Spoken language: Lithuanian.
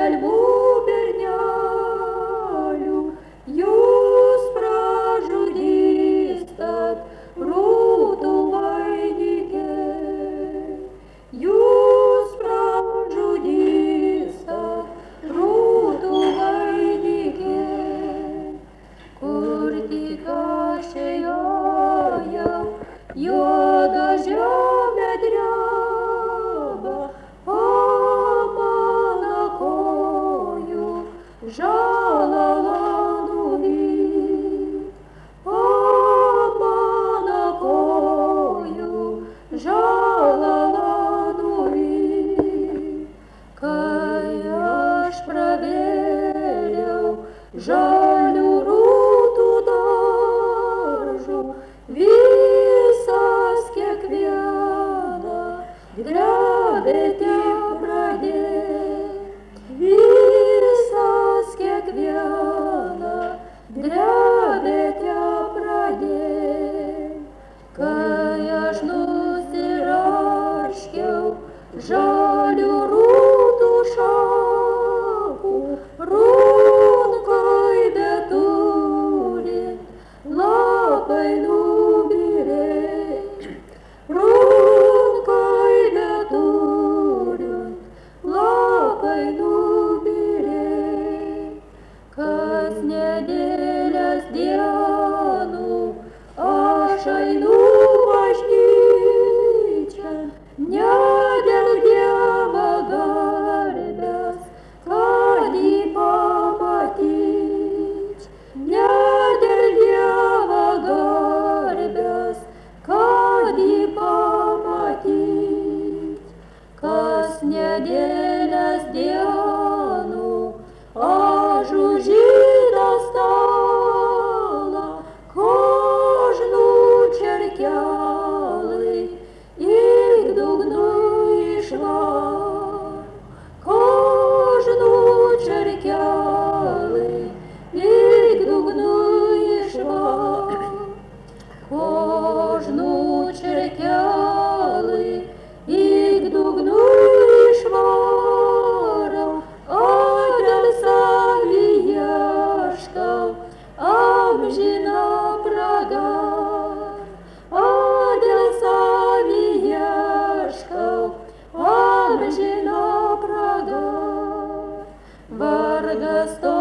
skelbų bernelių, jūs pražudystat rūtų vainikiai. Jūs pražudystat rūtų vainikiai, kur tik aš ėjau, juoda žemė dreba, o mano kojų žala nuvyt, o mano kojų žala nuvyt. Kai aš pravėriau žalių rūtų daržų, visas kiekviena drebėte pradėjo, visas kiekviena drebėte pradėjo. Kai aš nusiraškiau žalių rūtų šakų, runkai beturint lapai nubyrėjo, runkai beturint lapai nubyrėjo. Kas nedėlės dienų aš einu bažnyčion, ne dėl Dievo garbės, kad jį pamatyt, ne dėl Dievo garbės, kad jį pamatyt. Kas nedėlės dienų aš už žydą stalą, kožnų čerkelai ik dugnu išvar, kožnų čerkelai ik dugnu išvar, kožnų čerkelai ik dugnu išvarau, adel savį ieškau amžiną pragarą, adel savį ieškau amžiną pragarą. Vargas to